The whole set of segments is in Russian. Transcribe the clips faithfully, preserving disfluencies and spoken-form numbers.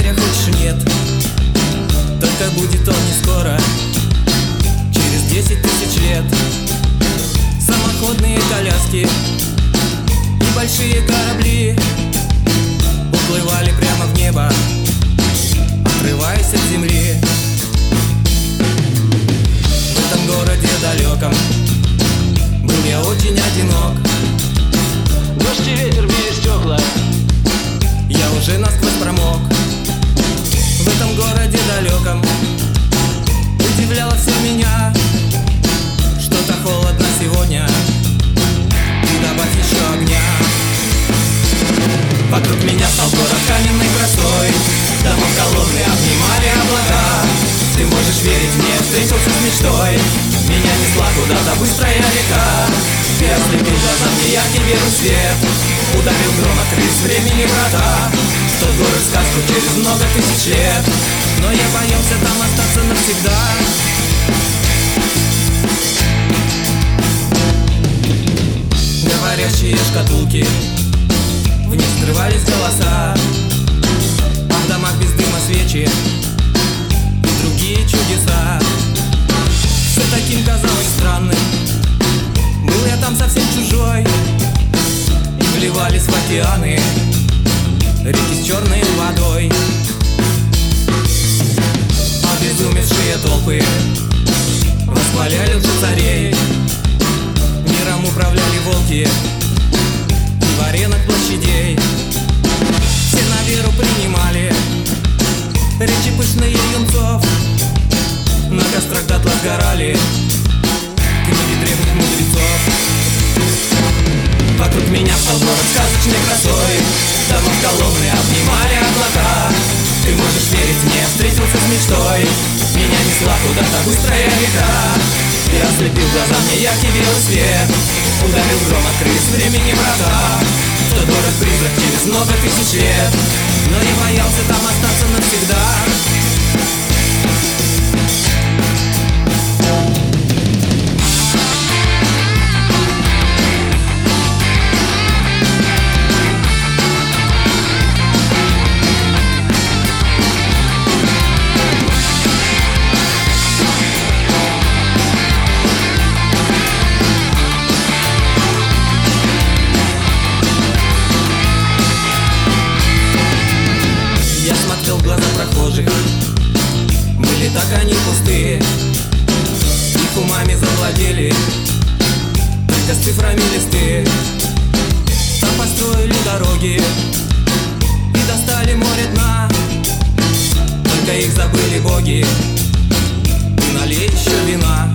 поверь, хочешь нет, только будет он не скоро, через десять тысяч лет. Самоходные коляски и большие корабли уплывали прямо в небо, отрываясь от земли. В этом городе далеком был я очень одинок. Дождь и ветер били стекла, я уже насквозь промок. В этом городе далеком удивляло все меня, что-то холодно сегодня, и добавь еще огня. Вокруг меня стал город каменной красой, дома колонны обнимали облака. Ты можешь верить мне, встретился с мечтой, меня несла куда-то быстрая река. Ты ослепил глаза мне яркий белый свет, ударил гром, открылись времени врата. В тот город сказку через много тысяч лет, но я боялся там остаться навсегда. Говорящие шкатулки, в них скрывались голоса, а в домах без дыма свечи и другие чудеса. Все таким казалось странным, был я там совсем чужой, и вливались в океаны реки с черной водой. Обезумевшие толпы восхваляли лжецарей, миром управляли волки и в аренах площадей. Все на веру принимали речи пышные юнцов, на кострах дотла сгорали книги древних мудрецов. Вокруг меня стал город сказочной красой, дома колонны обнимали облака. Ты можешь верить мне, встретился с мечтой, меня несла куда-то быстрая река. Ты ослепил глаза мне яркий белый свет, ударил гром, открылись времени врата. В тот город призрак через много тысяч лет, но я боялся там остаться навсегда. В глаза прохожих были так они пустые, их умами завладели только с цифрами листы. Там построили дороги и достали море дна, только их забыли боги и налей еще вина.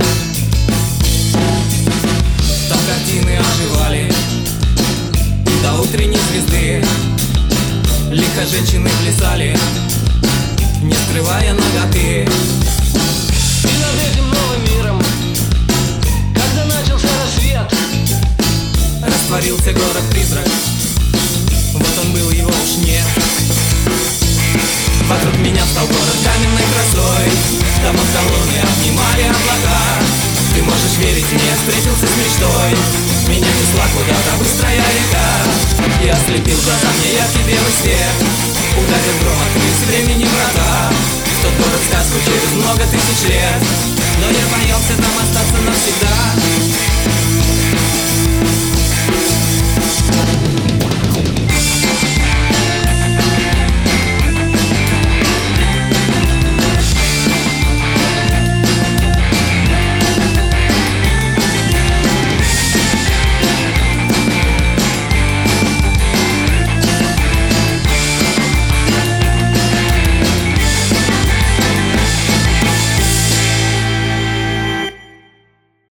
Там картины оживали и до утренней звезды лихо женщины плясали, не скрывая наготы. и над этим новым миром, когда начался рассвет, растворился город-призрак, вот он был, его уж нет. Вокруг меня стал город каменной красой, дома колонны обнимали облака. Ты можешь верить мне, встретился с мечтой, меня несла куда-то быстрая река. Я ослепил глаза мне яркий белый свет, ударил гром, открылись времени врата. В тот город сказку через много тысяч лет, но я боялся там остаться навсегда.